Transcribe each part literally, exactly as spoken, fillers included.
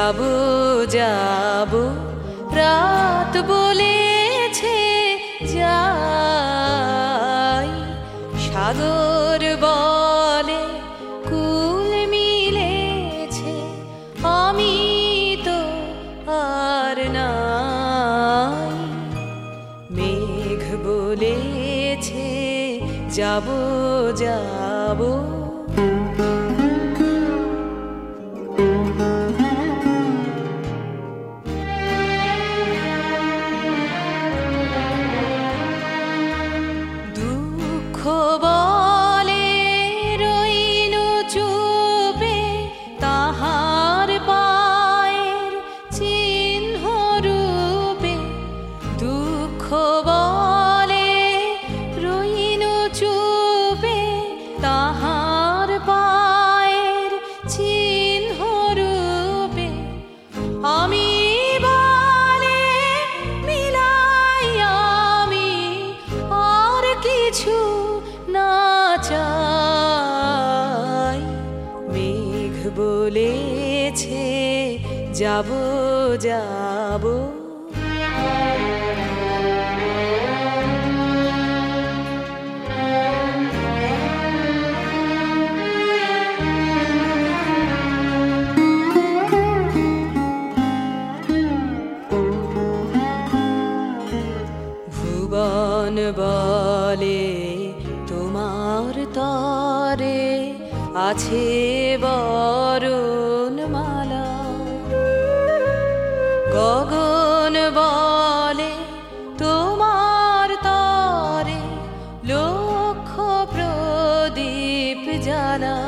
যাবো যাবো রাত বলেছে যাই, সাগর বলে কুল মিলেছে, আমি তো আর নাই। মেঘ বলেছে যাবো যাবো, দুঃখ বলে রইনু চুপে, তাহার পায়ের চিহ্ন রূপে। দুঃখ বলে রইনু চুপে, তাহার পায়ের চিহ্ন রূপে। আমি বলে মিলাই আমি আর কিছু না চাই। মেঘ বলেছে যাবো যাবো, ভুবন বলে তোমার তরে আছে বরণমালা। গগন বলে তোমার তরে লক্ষ প্রদীপ জ্বালা।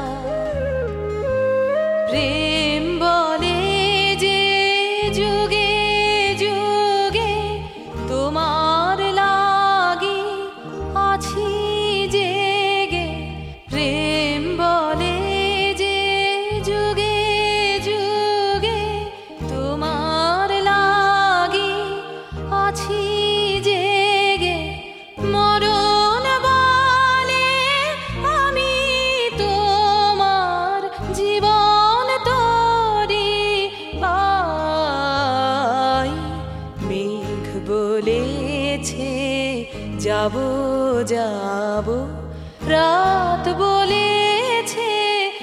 প্রেম বলে যে যুগে যুগে তোমার লাগি আছি জেগে। প্রেম বলে যে যুগে যুগে তোমার লাগি আছি জেগে। মরণ বলে আমি তোমার জীবন তরি পাই। মেঘ বলেছে যাবো যাবো, রাত বলেছে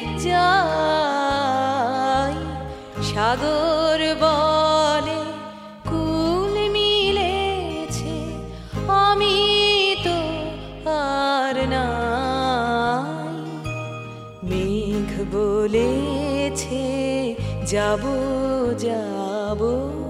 যাই, সাগর বলে কুল মিলেছে, আমি তো আর নাই। মেঘ বলেছে যাবো যাবো।